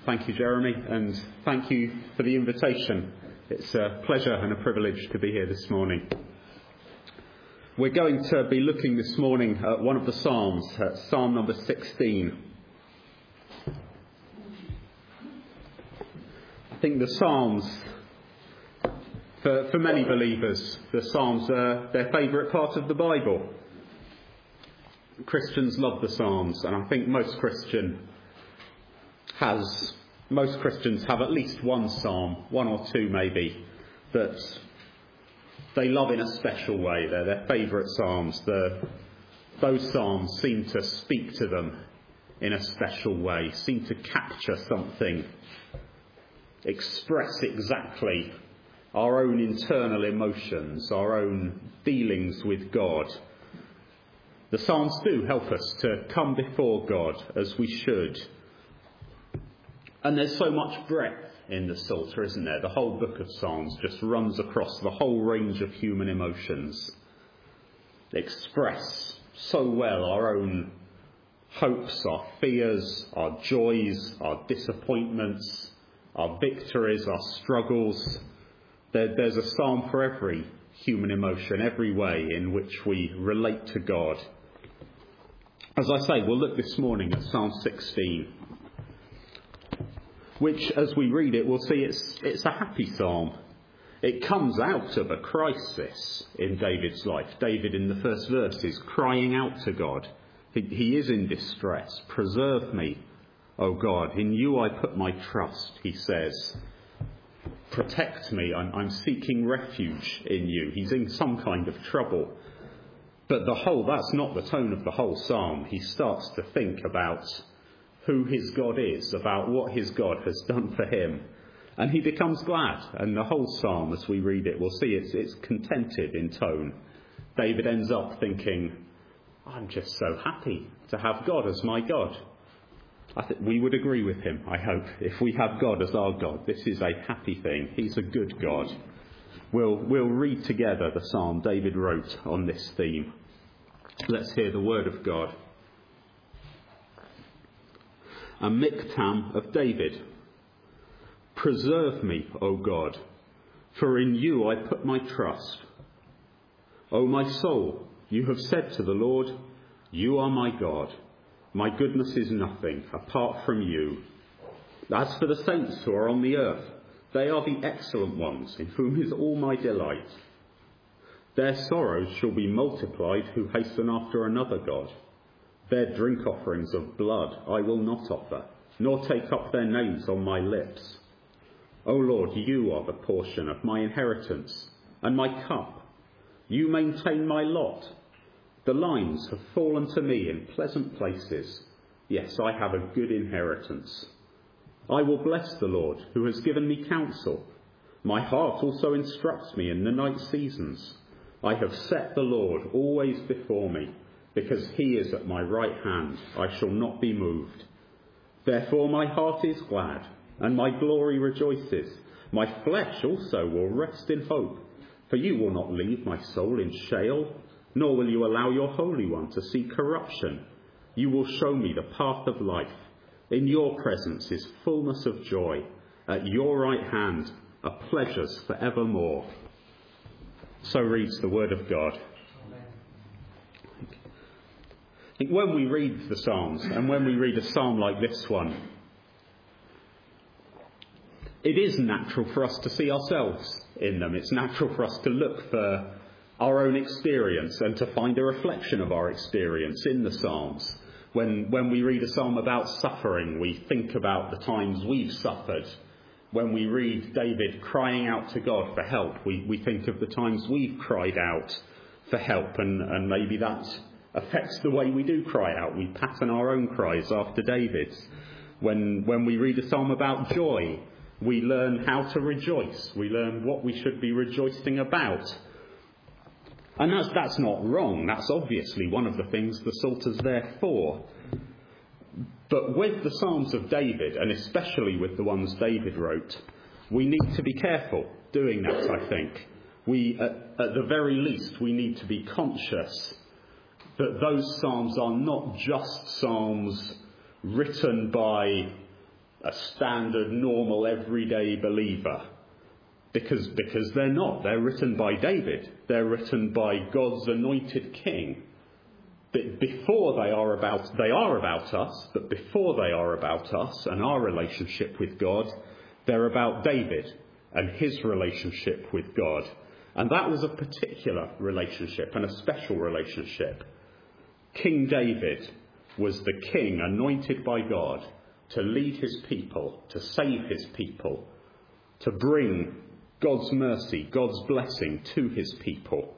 Thank you, Jeremy, and thank you for the invitation. It's a pleasure and a privilege to be here this morning. We're going to be looking this morning at one of the Psalms, Psalm number 16. I think the Psalms, for many believers, the Psalms are their favourite part of the Bible. Christians love the Psalms, and I think most Christians have at least one psalm, one or two maybe, that they love in a special way. They're their favourite psalms. Those psalms seem to speak to them in a special way, seem to capture something, express exactly our own internal emotions, our own dealings with God. The Psalms do help us to come before God as we should. And there's so much breadth in the Psalter, isn't there? The whole book of Psalms just runs across the whole range of human emotions. They express so well our own hopes, our fears, our joys, our disappointments, our victories, our struggles. There's a psalm for every human emotion, every way in which we relate to God. As I say, we'll look this morning at Psalm 16. Which, as we read it, we'll see it's a happy psalm. It comes out of a crisis in David's life. David, in the first verse, is crying out to God. He is in distress. Preserve me, O God. In you I put my trust, he says. Protect me. I'm seeking refuge in you. He's in some kind of trouble. But that's not the tone of the whole psalm. He starts to think about who his God is, about what his God has done for him. And he becomes glad. And the whole psalm, as we read it, we'll see it's contented in tone. David ends up thinking, I'm just so happy to have God as my God. I think we would agree with him, I hope. If we have God as our God, this is a happy thing. He's a good God. We'll read together the psalm David wrote on this theme. Let's hear the word of God. A miktam of David. Preserve me, O God, for in you I put my trust. O my soul, you have said to the Lord, you are my God. My goodness is nothing apart from you. As for the saints who are on the earth, they are the excellent ones, in whom is all my delight. Their sorrows shall be multiplied who hasten after another God. Their drink offerings of blood I will not offer, nor take up their names on my lips. O Lord, you are the portion of my inheritance and my cup. You maintain my lot. The lines have fallen to me in pleasant places. Yes, I have a good inheritance. I will bless the Lord, who has given me counsel. My heart also instructs me in the night seasons. I have set the Lord always before me. Because he is at my right hand, I shall not be moved. Therefore my heart is glad, and my glory rejoices. My flesh also will rest in hope. For you will not leave my soul in Sheol, nor will you allow your Holy One to see corruption. You will show me the path of life. In your presence is fullness of joy. At your right hand are pleasures for evermore. So reads the word of God. When we read the Psalms, and when we read a psalm like this one, it is natural for us to see ourselves in them. It's natural for us to look for our own experience and to find a reflection of our experience in the Psalms. When we read a psalm about suffering, we think about the times we've suffered. When we read David crying out to God for help, we think of the times we've cried out for help, and maybe that affects the way we do cry out. We pattern our own cries after David's. When we read a psalm about joy, we learn how to rejoice. We learn what we should be rejoicing about. And that's not wrong. That's obviously one of the things the Psalter's there for. But with the Psalms of David, and especially with the ones David wrote, we need to be careful doing that, I think. At the very least, we need to be conscious that those psalms are not just psalms written by a standard, normal, everyday believer. Because they're not. They're written by David. They're written by God's anointed king. Before they are about us, but before they are about us and our relationship with God, they're about David and his relationship with God. And that was a particular relationship and a special relationship. King David was the king anointed by God to lead his people, to save his people, to bring God's mercy, God's blessing to his people.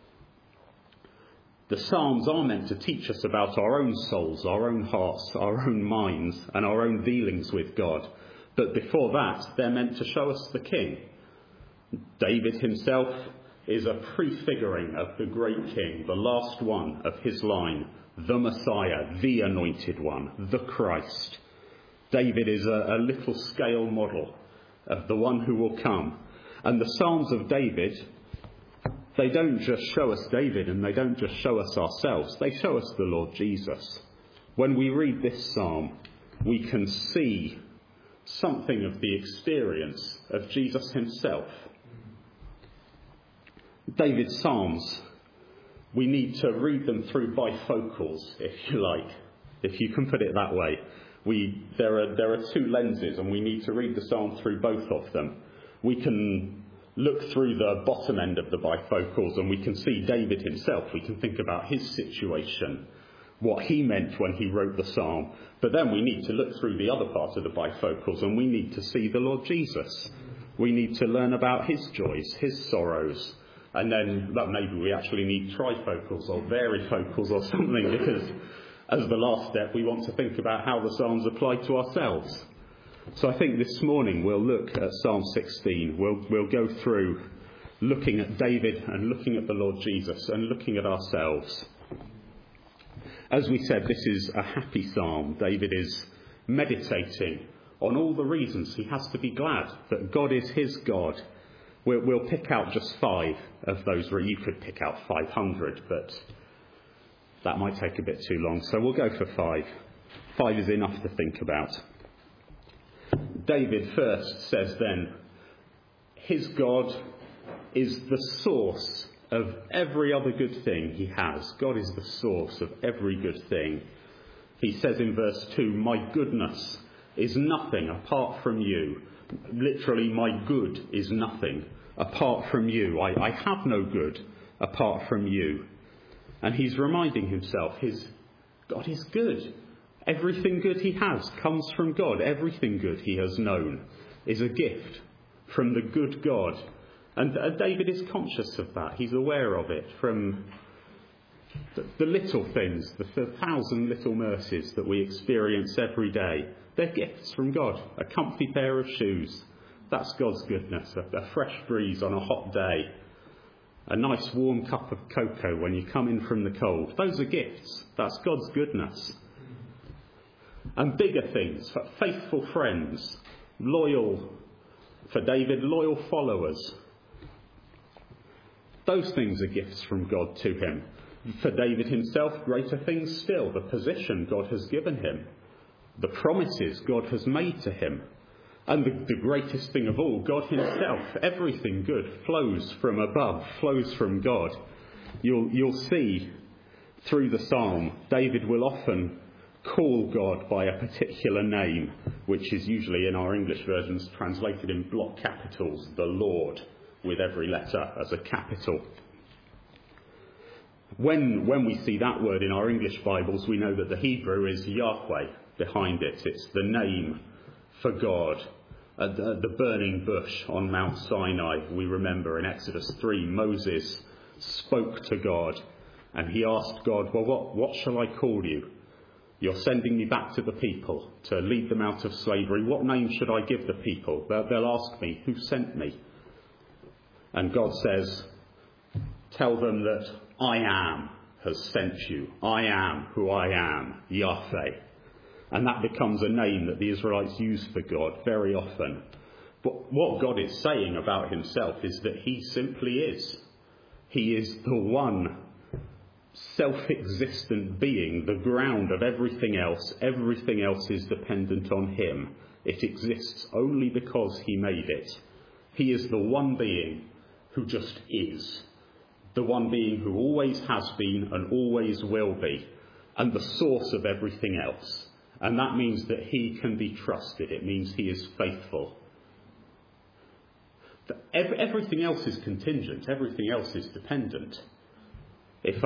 The Psalms are meant to teach us about our own souls, our own hearts, our own minds, and our own dealings with God. But before that, they're meant to show us the King. David himself is a prefiguring of the great King, the last one of his line, the Messiah, the Anointed One, the Christ. David is a little scale model of the one who will come. And the Psalms of David, they don't just show us David and they don't just show us ourselves. They show us the Lord Jesus. When we read this psalm, we can see something of the experience of Jesus himself. David's psalms, we need to read them through bifocals, if you like, if you can put it that way. There are two lenses and we need to read the psalm through both of them. We can look through the bottom end of the bifocals and we can see David himself. We can think about his situation, what he meant when he wrote the psalm. But then we need to look through the other part of the bifocals and we need to see the Lord Jesus. We need to learn about his joys, his sorrows. And then maybe we actually need trifocals or varifocals or something, because as the last step we want to think about how the psalms apply to ourselves. So I think this morning we'll look at Psalm 16. We'll go through looking at David and looking at the Lord Jesus and looking at ourselves. As we said, this is a happy psalm. David is meditating on all the reasons he has to be glad that God is his God. We'll pick out just 5 of those. You could pick out 500, but that might take a bit too long. So we'll go for 5. 5 is enough to think about. David first says then, his God is the source of every other good thing he has. God is the source of every good thing. He says in verse 2, my goodness is nothing apart from you. Literally, my good is nothing apart from you. I have no good apart from you. And he's reminding himself, God is good. Everything good he has comes from God. Everything good he has known is a gift from the good God. And David is conscious of that. He's aware of it from the little things, the 1,000 little mercies that we experience every day. They're gifts from God. A comfy pair of shoes, that's God's goodness. A fresh breeze on a hot day. A nice warm cup of cocoa when you come in from the cold. Those are gifts. That's God's goodness. And bigger things, faithful friends, loyal, for David, loyal followers. Those things are gifts from God to him. For David himself, greater things still, the position God has given him, the promises God has made to him, and the greatest thing of all, God himself. Everything good flows from above, flows from God. You'll see through the psalm, David will often call God by a particular name, which is usually in our English versions translated in block capitals, the Lord, with every letter as a capital. When we see that word in our English Bibles, we know that the Hebrew is Yahweh behind it. It's the name for God. The burning bush on Mount Sinai, we remember in Exodus 3, Moses spoke to God and he asked God, well, what shall I call you? You're sending me back to the people to lead them out of slavery. What name should I give the people? They'll ask me, who sent me? And God says, tell them that I am has sent you. I am who I am, Yahweh. And that becomes a name that the Israelites use for God very often. But what God is saying about himself is that he simply is. He is the one self-existent being, the ground of everything else is dependent on him. It exists only because he made it. He is the one being who just is. The one being who always has been and always will be, and the source of everything else. And that means that he can be trusted. It means he is faithful. Everything else is contingent. Everything else is dependent. If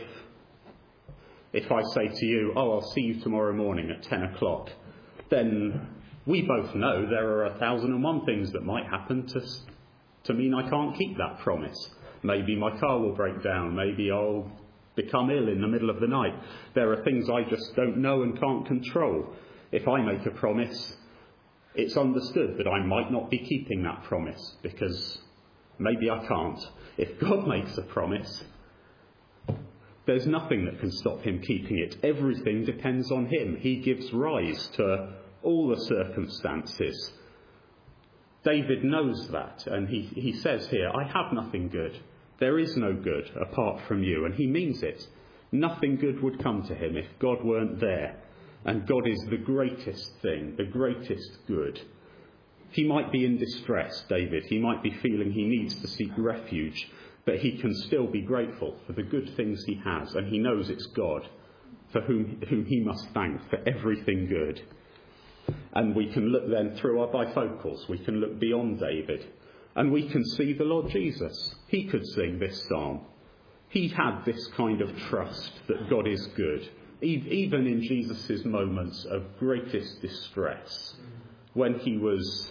I say to you, I'll see you tomorrow morning at 10 o'clock, then we both know there are 1,001 things that might happen to mean I can't keep that promise. Maybe my car will break down. Maybe I'll become ill in the middle of the night. There are things I just don't know and can't control. If I make a promise, it's understood that I might not be keeping that promise because maybe I can't. If God makes a promise, there's nothing that can stop him keeping it. Everything depends on him. He gives rise to all the circumstances. David knows that, and he says here, I have nothing good. There is no good apart from you, and he means it. Nothing good would come to him if God weren't there, and God is the greatest thing, the greatest good. He might be in distress, David. He might be feeling he needs to seek refuge, but he can still be grateful for the good things he has, and he knows it's God for whom he must thank for everything good. And we can look then through our bifocals, we can look beyond David, and we can see the Lord Jesus. He could sing this psalm. He had this kind of trust that God is good, even in Jesus' moments of greatest distress, when he was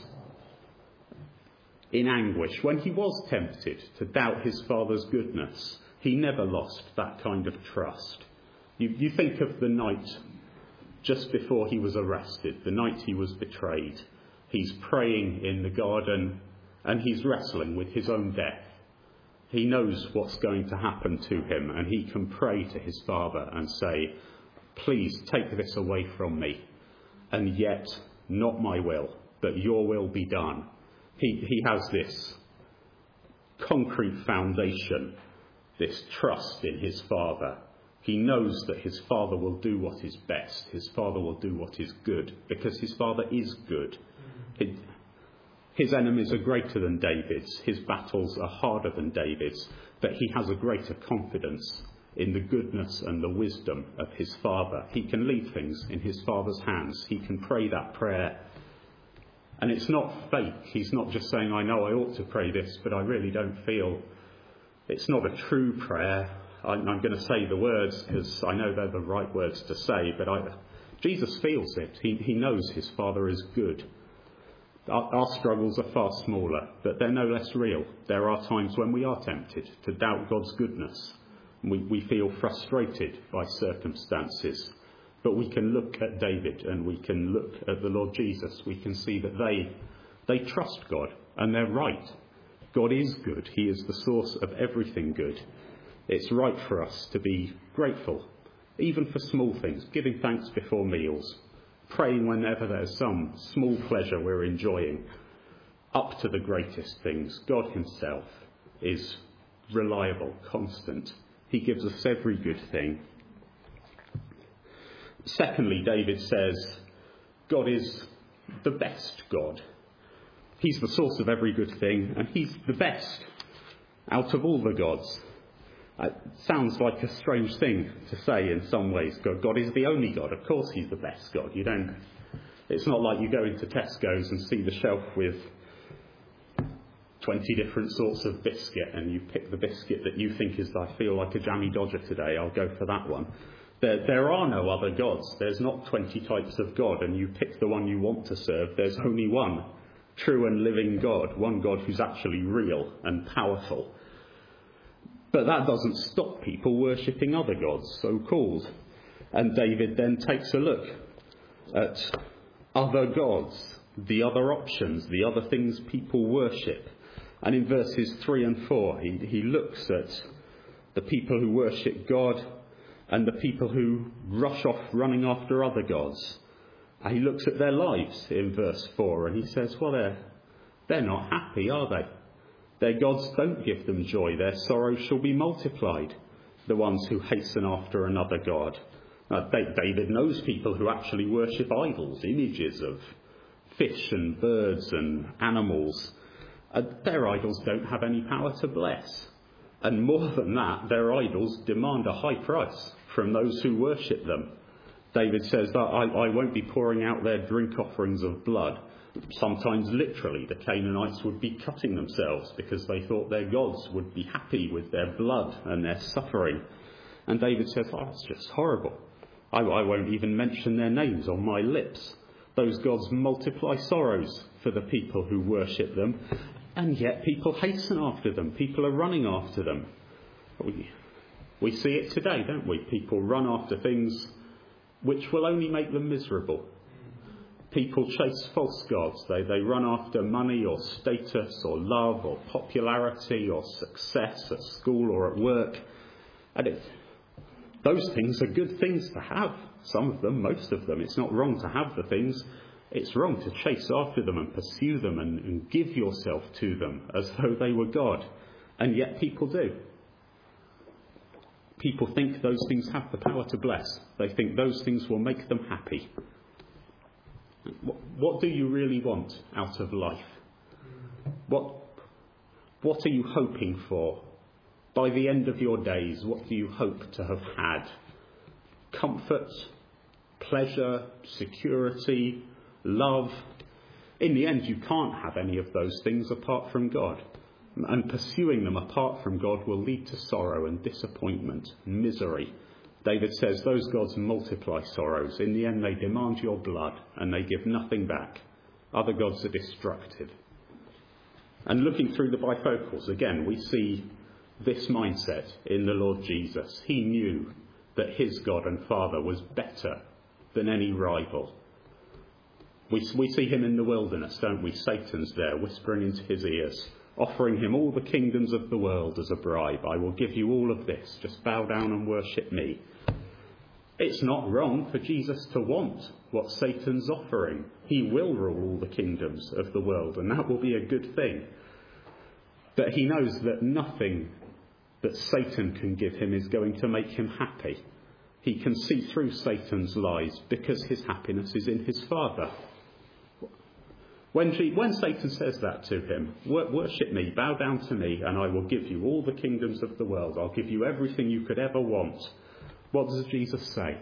in anguish, when he was tempted to doubt his Father's goodness. He never lost that kind of trust. You think of the night just before he was arrested, the night he was betrayed. He's praying in the garden and he's wrestling with his own death. He knows what's going to happen to him, and he can pray to his Father and say, please take this away from me, and yet not my will, but your will be done. He has this concrete foundation, this trust in his Father. He knows that his Father will do what is best. His Father will do what is good, because his Father is good. His enemies are greater than David's. His battles are harder than David's. But he has a greater confidence in the goodness and the wisdom of his Father. He can leave things in his Father's hands. He can pray that prayer. And it's not fake. He's not just saying, I know I ought to pray this, but I really don't feel. It's not a true prayer. I'm going to say the words because I know they're the right words to say, but Jesus feels it. He knows his Father is good. Our struggles are far smaller, but they're no less real. There are times when we are tempted to doubt God's goodness. We feel frustrated by circumstances. But we can look at David and we can look at the Lord Jesus. We can see that they trust God, and they're right. God is good. He is the source of everything good. It's right for us to be grateful, even for small things, giving thanks before meals, praying whenever there's some small pleasure we're enjoying, up to the greatest things. God himself is reliable, constant. He gives us every good thing. Secondly, David says, God is the best God. He's the source of every good thing, and he's the best out of all the gods. It sounds like a strange thing to say in some ways. God is the only God. Of course he's the best God. It's not like you go into Tesco's and see the shelf with 20 different sorts of biscuit and you pick the biscuit that you think is, I feel like a jammy dodger today, I'll go for that one. There are no other gods. There's not 20 types of God and you pick the one you want to serve. There's only one true and living God, one God who's actually real and powerful. But that doesn't stop people worshipping other gods, so-called. And David then takes a look at other gods, the other options, the other things people worship. And in verses 3 and 4, he looks at the people who worship God and the people who rush off running after other gods. And he looks at their lives in verse 4 and he says, well, they're not happy, are they? Their gods don't give them joy. Their sorrow shall be multiplied. the ones who hasten after another god. David knows people who actually worship idols, images of fish and birds and animals. Their idols don't have any power to bless. And more than that, their idols demand a high price from those who worship them. David says that I won't be pouring out their drink offerings of blood. Sometimes literally the Canaanites would be cutting themselves because they thought their gods would be happy with their blood and their suffering. And David says, it's just horrible. I won't even mention their names on my lips. Those gods multiply sorrows for the people who worship them, and yet people hasten after them. People are running after them. We see it today, don't we? People run after things which will only make them miserable. People chase false gods. They run after money or status or love or popularity or success at school or at work. And those things are good things to have. Some of them, most of them. It's not wrong to have the things. It's wrong to chase after them and pursue them and give yourself to them as though they were God. And yet people do. People think those things have the power to bless. They think those things will make them happy. What do you really want out of life? What are you hoping for? By the end of your days, what do you hope to have had? Comfort, pleasure, security, love. In the end, you can't have any of those things apart from God. And pursuing them apart from God will lead to sorrow and disappointment, misery. David says those gods multiply sorrows. In the end, they demand your blood and they give nothing back. Other gods are destructive. And looking through the bifocals, again, we see this mindset in the Lord Jesus. He knew that his God and Father was better than any rival. We see him in the wilderness, don't we? Satan's there, whispering into his ears, offering him all the kingdoms of the world as a bribe. I will give you all of this. Just bow down and worship me. It's not wrong for Jesus to want what Satan's offering. He will rule all the kingdoms of the world, and that will be a good thing. But he knows that nothing that Satan can give him is going to make him happy. He can see through Satan's lies because his happiness is in his Father. When Satan says that to him, worship me, bow down to me, and I will give you all the kingdoms of the world. I'll give you everything you could ever want. What does Jesus say?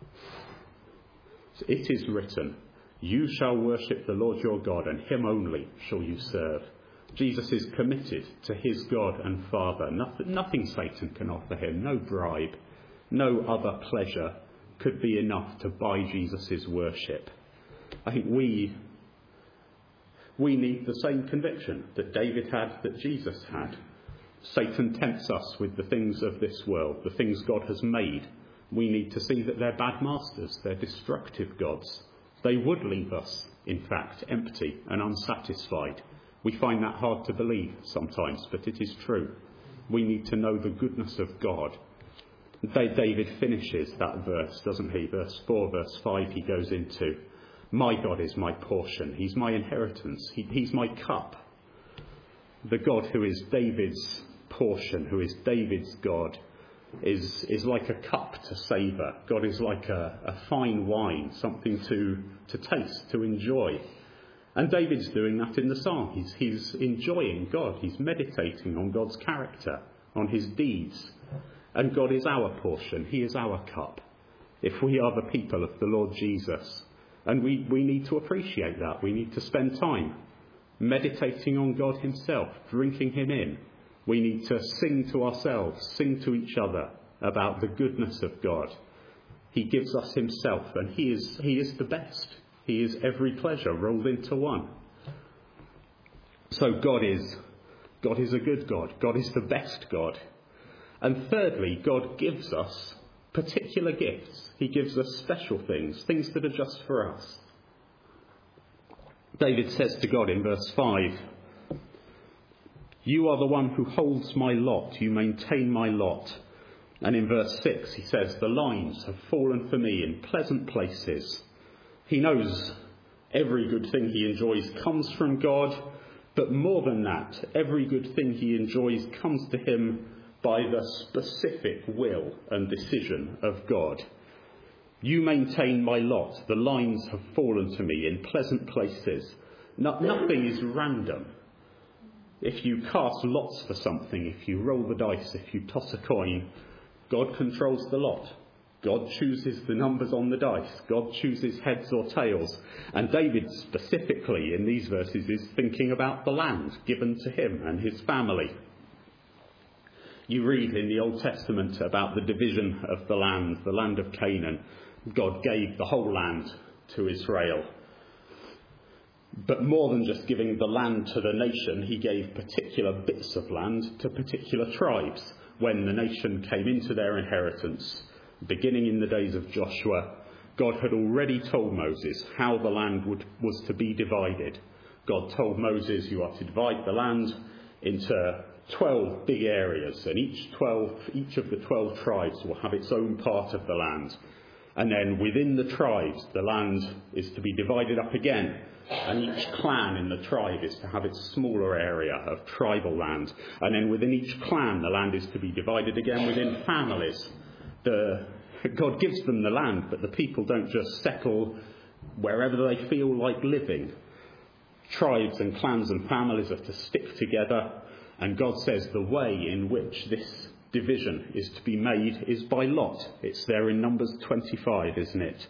It is written, you shall worship the Lord your God, and him only shall you serve. Jesus is committed to his God and Father. Nothing Satan can offer him, no bribe, no other pleasure could be enough to buy Jesus' worship. I think we need the same conviction that David had, that Jesus had. Satan tempts us with the things of this world, the things God has made. We need to see that they're bad masters, they're destructive gods. They would leave us, in fact, empty and unsatisfied. We find that hard to believe sometimes, but it is true. We need to know the goodness of God. David finishes that verse, doesn't he? Verse 4, verse 5, he goes into, my God is my portion. He's my inheritance. He's my cup. The God who is David's portion, who is David's God, is like a cup to savour. God is like a fine wine, something to taste, to enjoy. And David's doing that in the psalm. He's enjoying God. He's meditating on God's character, on his deeds. And God is our portion. He is our cup. If we are the people of the Lord Jesus. And we need to appreciate that. We need to spend time meditating on God himself, drinking him in. We need to sing to ourselves, sing to each other about the goodness of God. He gives us himself, and he is the best. He is every pleasure rolled into one. So God is a good God. God is the best God. And thirdly, God gives us particular gifts. He gives us special things that are just for us. David says to God in verse 5, you are the one who holds my lot. You maintain my lot. And in verse 6, he says, the lines have fallen for me in pleasant places. He knows every good thing he enjoys comes from God, but more than that, every good thing he enjoys comes to him by the specific will and decision of God. You maintain my lot. The lines have fallen to me in pleasant places. Nothing is random. If you cast lots for something, if you roll the dice, if you toss a coin, God controls the lot. God chooses the numbers on the dice. God chooses heads or tails. And David specifically in these verses is thinking about the land given to him and his family. You read in the Old Testament about the division of the land of Canaan. God gave the whole land to Israel. But more than just giving the land to the nation, he gave particular bits of land to particular tribes when the nation came into their inheritance. Beginning in the days of Joshua, God had already told Moses how the land was to be divided. God told Moses, you are to divide the land into 12 big areas, and each of the 12 tribes will have its own part of the land. And then within the tribes, the land is to be divided up again, and each clan in the tribe is to have its smaller area of tribal land. And then within each clan, the land is to be divided again within families. God gives them the land, but the people don't just settle wherever they feel like living. Tribes and clans and families are to stick together, and God says the way in which this division is to be made is by lot. It's there in Numbers 25, isn't it?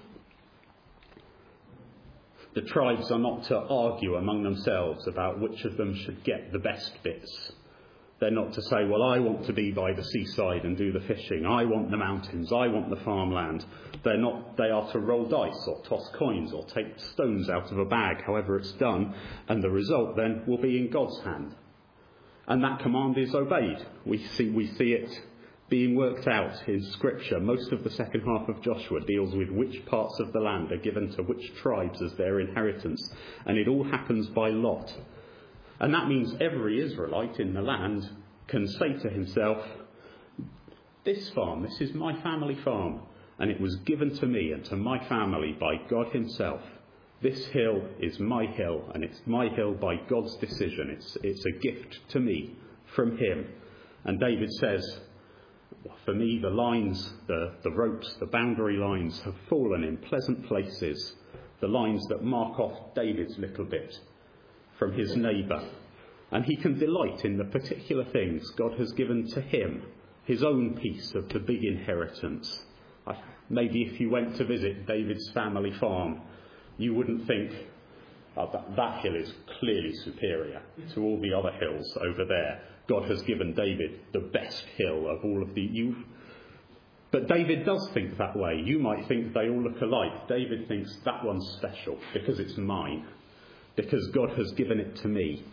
The tribes are not to argue among themselves about which of them should get the best bits. They're not to say, well, I want to be by the seaside and do the fishing. I want the mountains. I want the farmland. They are to roll dice or toss coins or take stones out of a bag, however it's done. And the result then will be in God's hand. And that command is obeyed. We see it being worked out in Scripture. Most of the second half of Joshua deals with which parts of the land are given to which tribes as their inheritance. And it all happens by lot. And that means every Israelite in the land can say to himself, this farm, this is my family farm, and it was given to me and to my family by God himself. This hill is my hill, and it's my hill by God's decision. It's a gift to me from him. And David says, for me, the lines, the ropes, the boundary lines have fallen in pleasant places, the lines that mark off David's little bit from his neighbour, and he can delight in the particular things God has given to him, his own piece of the big inheritance. Maybe if you went to visit David's family farm, you wouldn't think that hill is clearly superior to all the other hills over there. God has given David the best hill of all of the... But David does think that way. You might think they all look alike. David thinks that one's special because it's mine, because God has given it to me.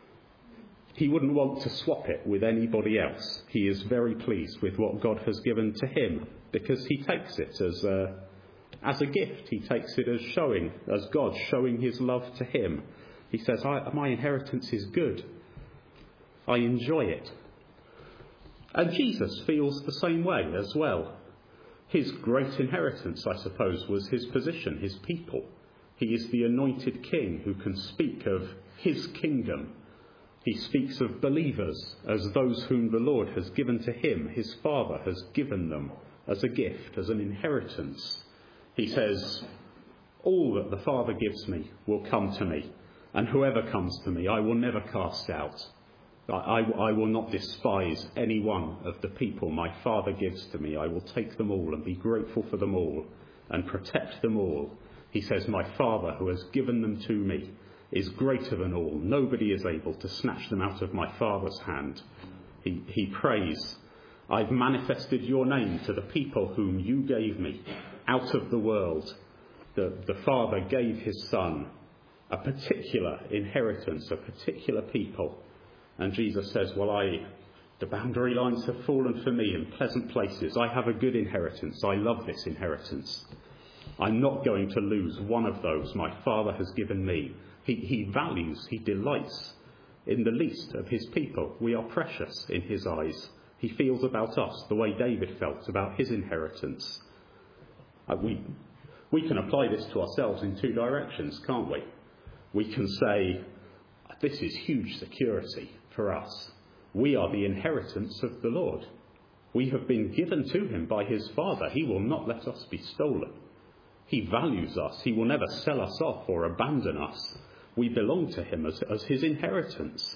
He wouldn't want to swap it with anybody else. He is very pleased with what God has given to him because he takes it as a gift. He takes it as God showing his love to him. He says, my inheritance is good. I enjoy it. And Jesus feels the same way as well. His great inheritance, I suppose, was his position, his people. He is the anointed king who can speak of his kingdom. He speaks of believers as those whom the Lord has given to him. His Father has given them as a gift, as an inheritance. He says, all that the Father gives me will come to me, and whoever comes to me I will never cast out. I will not despise any one of the people my Father gives to me. I will take them all and be grateful for them all and protect them all. He says, my Father who has given them to me is greater than all. Nobody is able to snatch them out of my Father's hand. He prays, I've manifested your name to the people whom you gave me out of the world. The Father gave his Son a particular inheritance, a particular people. And Jesus says, the boundary lines have fallen for me in pleasant places. I have a good inheritance. I love this inheritance. I'm not going to lose one of those my Father has given me. He values, he delights in the least of his people. We are precious in his eyes. He feels about us the way David felt about his inheritance. We can apply this to ourselves in two directions, can't we? We can say, this is huge security for us. We are the inheritance of the Lord. We have been given to him by his Father. He will not let us be stolen. He values us. He will never sell us off or abandon us. We belong to him as his inheritance.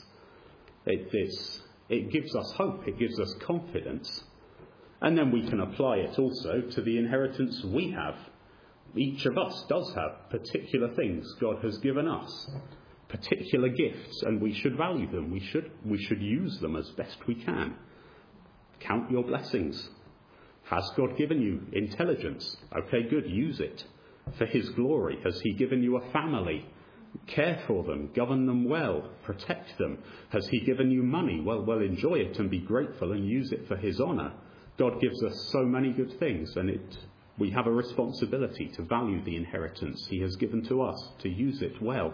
It gives us hope. It gives us confidence. And then we can apply it also to the inheritance we have. Each of us does have particular things God has given us, particular gifts, and we should value them. We should use them as best we can. Count your blessings. Has God given you intelligence? Okay, good, use it for his glory. Has he given you a family? Care for them, govern them well, protect them. Has he given you money? Well, enjoy it and be grateful and use it for his honour. God gives us so many good things, and we have a responsibility to value the inheritance he has given to us, to use it well.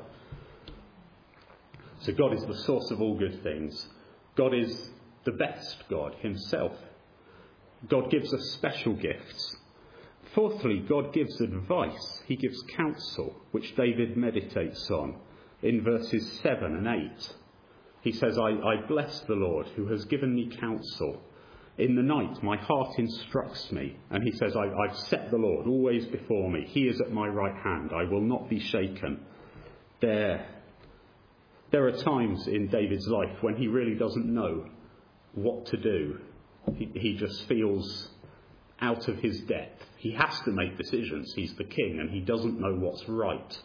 So God is the source of all good things. God is the best God himself. God gives us special gifts. Fourthly, God gives advice. He gives counsel, which David meditates on in verses 7 and 8. He says, I bless the Lord who has given me counsel. In the night my heart instructs me. And he says, I've set the Lord always before me. He is at my right hand. I will not be shaken. There are times in David's life when he really doesn't know what to do. He just feels out of his depth. He has to make decisions. He's the king and he doesn't know what's right.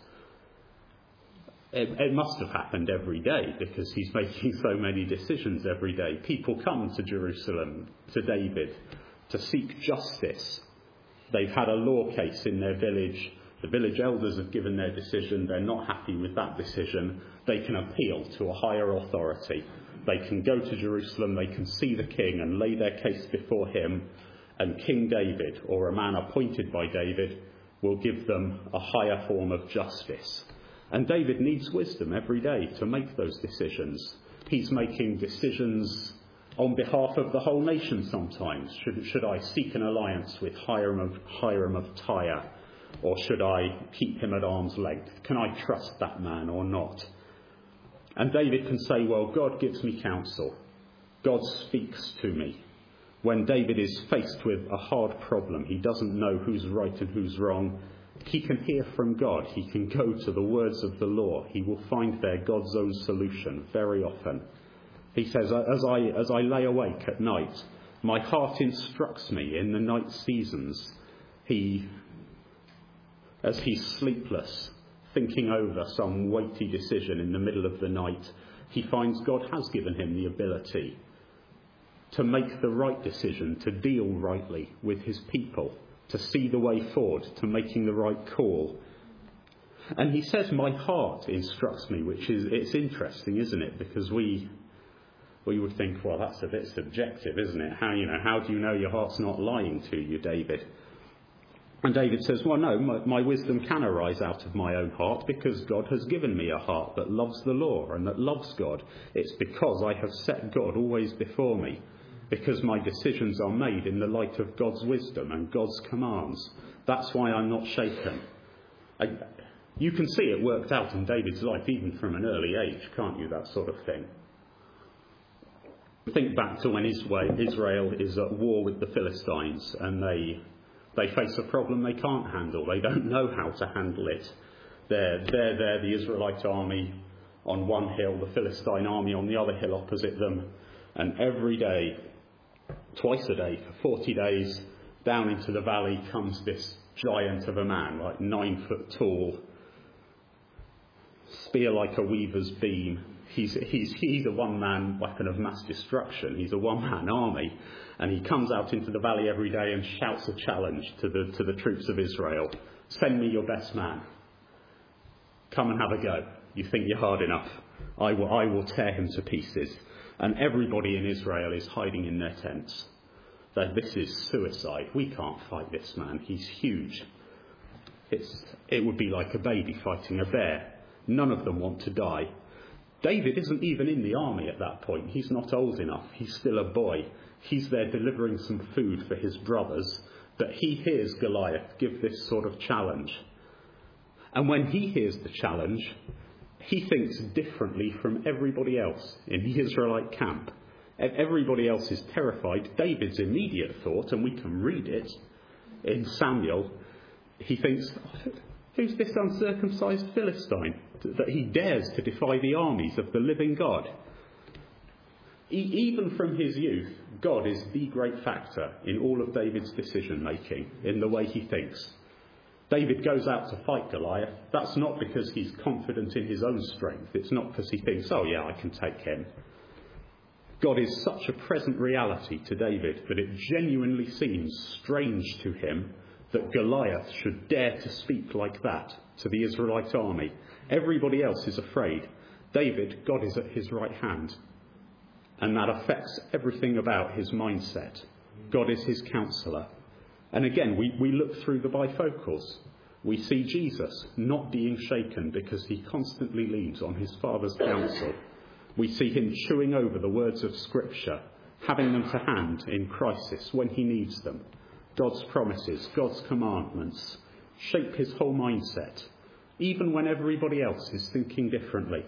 It must have happened every day because he's making so many decisions every day. People come to Jerusalem, to David, to seek justice. They've had a law case in their village. The village elders have given their decision. They're not happy with that decision. They can appeal to a higher authority. They can go to Jerusalem. They can see the king and lay their case before him. And King David, or a man appointed by David, will give them a higher form of justice. And David needs wisdom every day to make those decisions. He's making decisions on behalf of the whole nation sometimes. Should I seek an alliance with Hiram of Tyre? Or should I keep him at arm's length? Can I trust that man or not? And David can say, well, God gives me counsel. God speaks to me. When David is faced with a hard problem, he doesn't know who's right and who's wrong. He can hear from God. He can go to the words of the law. He will find there God's own solution very often. He says, as I lay awake at night, my heart instructs me in the night seasons. As he's sleepless, thinking over some weighty decision in the middle of the night, he finds God has given him the ability to make the right decision, to deal rightly with his people, to see the way forward, to making the right call. And he says, my heart instructs me, it's interesting, isn't it? Because we would think, well, that's a bit subjective, isn't it? How do you know your heart's not lying to you, David? And David says, well, no, my wisdom can arise out of my own heart because God has given me a heart that loves the law and that loves God. It's because I have set God always before me, because my decisions are made in the light of God's wisdom and God's commands. That's why I'm not shaken. You can see it worked out in David's life even from an early age, can't you, that sort of thing? Think back to when Israel is at war with the Philistines and they face a problem they can't handle. They don't know how to handle it. They're there, the Israelite army on one hill, the Philistine army on the other hill opposite them. And every day, twice a day, for 40 days, down into the valley comes this giant of a man, like 9 foot tall, spear like a weaver's beam. He's a one-man weapon of mass destruction. He's a one-man army. And he comes out into the valley every day and shouts a challenge to the troops of Israel. Send me your best man. Come and have a go. You think you're hard enough. I will tear him to pieces. And everybody in Israel is hiding in their tents. That this is suicide. We can't fight this man. He's huge. It would be like a baby fighting a bear. None of them want to die. David isn't even in the army at that point. He's not old enough. He's still a boy. He's there delivering some food for his brothers. But he hears Goliath give this sort of challenge. And when he hears the challenge, he thinks differently from everybody else in the Israelite camp. Everybody else is terrified. David's immediate thought, and we can read it in Samuel, he thinks, who's this uncircumcised Philistine that he dares to defy the armies of the living God? Even from his youth, God is the great factor in all of David's decision making, in the way he thinks. David goes out to fight Goliath. That's not because he's confident in his own strength. It's not because he thinks, oh yeah, I can take him. God is such a present reality to David that it genuinely seems strange to him that Goliath should dare to speak like that to the Israelite army. Everybody else is afraid. David, God is at his right hand. And that affects everything about his mindset. God is his counsellor. And again, we look through the bifocals. We see Jesus not being shaken because he constantly leans on his Father's counsel. We see him chewing over the words of Scripture, having them to hand in crisis when he needs them. God's promises, God's commandments shape his whole mindset, even when everybody else is thinking differently.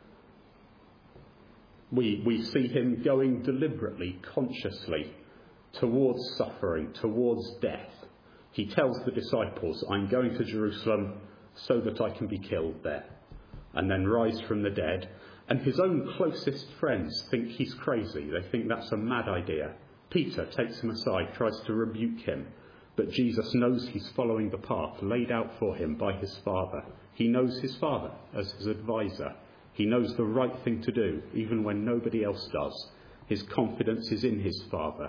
We see him going deliberately, consciously, towards suffering, towards death. He tells the disciples, I'm going to Jerusalem so that I can be killed there, and then rise from the dead. And his own closest friends think he's crazy. They think that's a mad idea. Peter takes him aside, tries to rebuke him. But Jesus knows he's following the path laid out for him by his Father. He knows his Father as his advisor. He knows the right thing to do, even when nobody else does. His confidence is in his Father.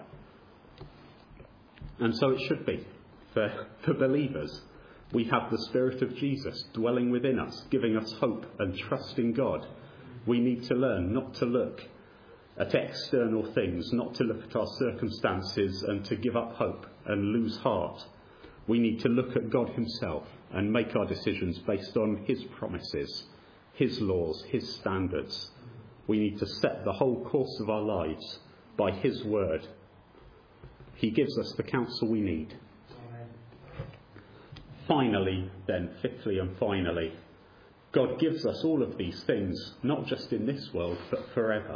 And so it should be for believers. We have the Spirit of Jesus dwelling within us, giving us hope and trust in God. We need to learn not to look at external things, not to look at our circumstances and to give up hope and lose heart. We need to look at God himself and make our decisions based on his promises, his laws, his standards. We need to set the whole course of our lives by his word. He gives us the counsel we need. Finally, then, fifthly and finally, God gives us all of these things, not just in this world, but forever.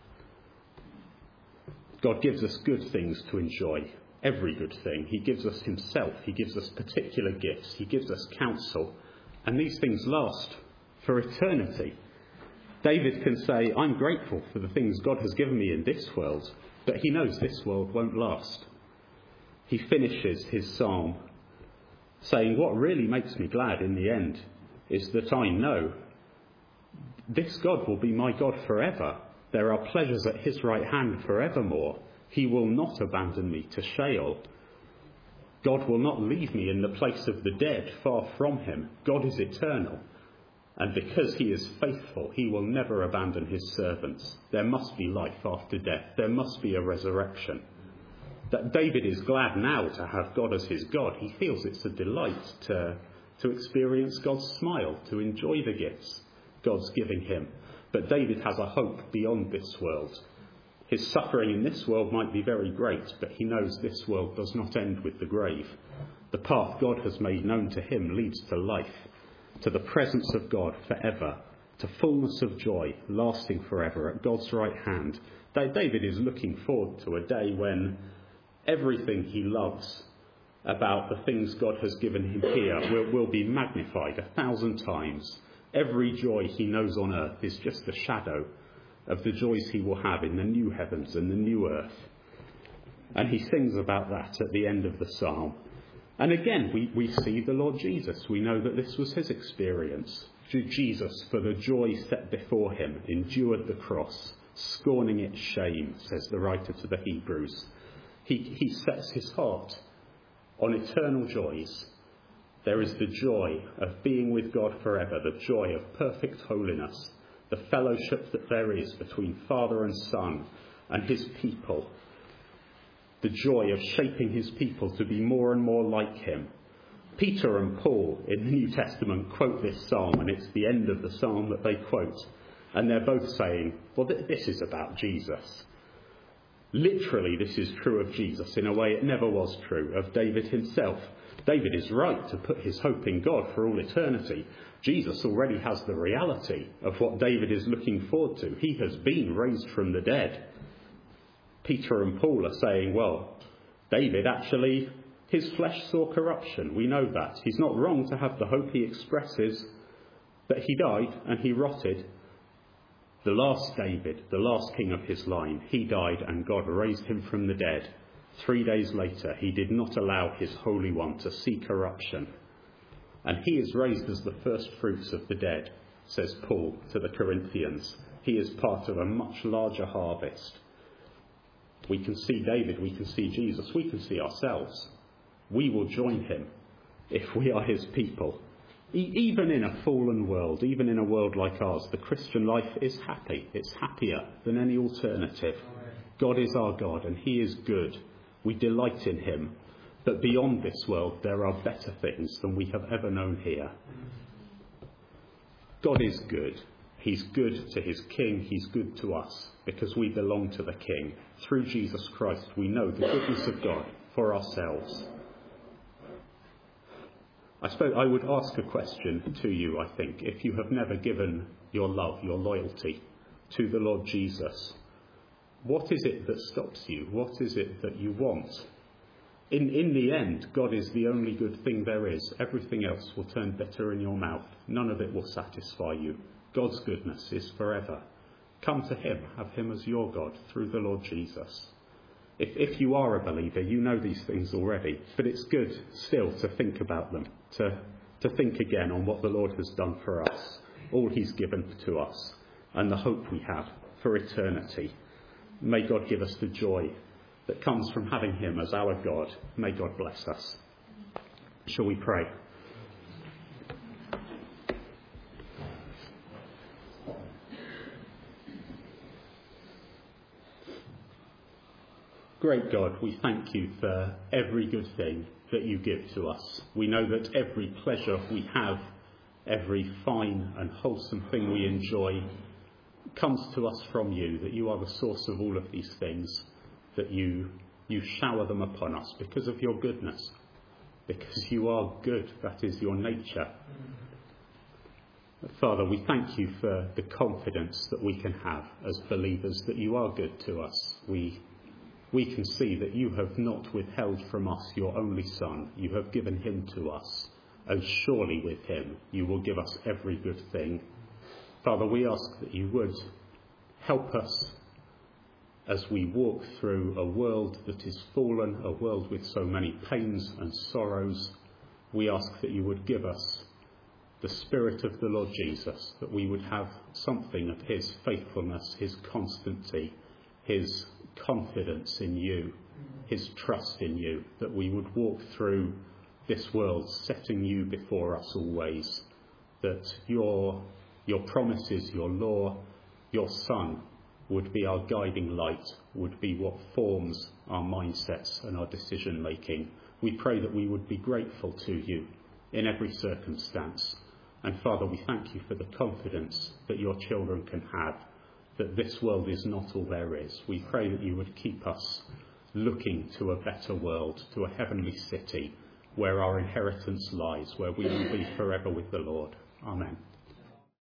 God gives us good things to enjoy, every good thing. He gives us himself. He gives us particular gifts. He gives us counsel. And these things last for eternity. David can say, I'm grateful for the things God has given me in this world, but he knows this world won't last. He finishes his psalm saying, what really makes me glad in the end is that I know this God will be my God forever. There are pleasures at his right hand forevermore. He will not abandon me to Sheol. God will not leave me in the place of the dead, far from him. God is eternal. And because he is faithful, he will never abandon his servants. There must be life after death. There must be a resurrection. That David is glad now to have God as his God. He feels it's a delight to experience God's smile, to enjoy the gifts God's giving him. But David has a hope beyond this world. His suffering in this world might be very great, but he knows this world does not end with the grave. The path God has made known to him leads to life, to the presence of God forever, to fullness of joy lasting forever at God's right hand. David is looking forward to a day when everything he loves about the things God has given him here will be magnified 1,000 times. Every joy he knows on earth is just a shadow of the joys he will have in the new heavens and the new earth. And he sings about that at the end of the psalm. And again, we see the Lord Jesus. We know that this was his experience. Jesus, for the joy set before him, endured the cross, scorning its shame, says the writer to the Hebrews. He sets his heart on eternal joys. There is the joy of being with God forever, the joy of perfect holiness, the fellowship that there is between Father and Son and his people, the joy of shaping his people to be more and more like him. Peter and Paul in the New Testament quote this psalm, and it's the end of the psalm that they quote, and they're both saying, well, this is about Jesus. Literally, this is true of Jesus in a way it never was true of David himself. David is right to put his hope in God for all eternity. Jesus already has the reality of what David is looking forward to. He has been raised from the dead. Peter and Paul are saying, well, David actually, his flesh saw corruption. We know that. He's not wrong to have the hope he expresses, but he died and he rotted. The last David, the last king of his line, he died and God raised him from the dead. 3 days later, he did not allow his Holy One to see corruption. And he is raised as the first fruits of the dead, says Paul to the Corinthians. He is part of a much larger harvest. We can see David, we can see Jesus, we can see ourselves. We will join him if we are his people. Even in a fallen world, even in a world like ours, the Christian life is happy. It's happier than any alternative. God is our God and he is good. We delight in him. But beyond this world, there are better things than we have ever known here. God is good. He's good to his King. He's good to us because we belong to the King. Through Jesus Christ, we know the goodness of God for ourselves. I suppose I would ask a question to you, I think. If you have never given your love, your loyalty to the Lord Jesus, what is it that stops you? What is it that you want? In the end, God is the only good thing there is. Everything else will turn bitter in your mouth. None of it will satisfy you. God's goodness is forever. Come to him, have him as your God through the Lord Jesus. If you are a believer, you know these things already, but it's good still to think about them, to think again on what the Lord has done for us, all he's given to us, and the hope we have for eternity. May God give us the joy that comes from having him as our God. May God bless us. Shall we pray? Great God, we thank you for every good thing that you give to us. We know that every pleasure we have, every fine and wholesome thing we enjoy comes to us from you, that you are the source of all of these things, that you shower them upon us because of your goodness, because you are good, that is your nature. Father, we thank you for the confidence that we can have as believers that you are good to us. We can see that you have not withheld from us your only Son. You have given him to us, and surely with him you will give us every good thing. Father, we ask that you would help us as we walk through a world that is fallen, a world with so many pains and sorrows. We ask that you would give us the Spirit of the Lord Jesus, that we would have something of his faithfulness, his constancy, his confidence in you, his trust in you, that we would walk through this world setting you before us always, that your promises, your law, your Son would be our guiding light, would be what forms our mindsets and our decision making. We pray that we would be grateful to you in every circumstance. And Father, we thank you for the confidence that your children can have, that this world is not all there is. We pray that you would keep us looking to a better world, to a heavenly city, where our inheritance lies, where we will be forever with the Lord. Amen.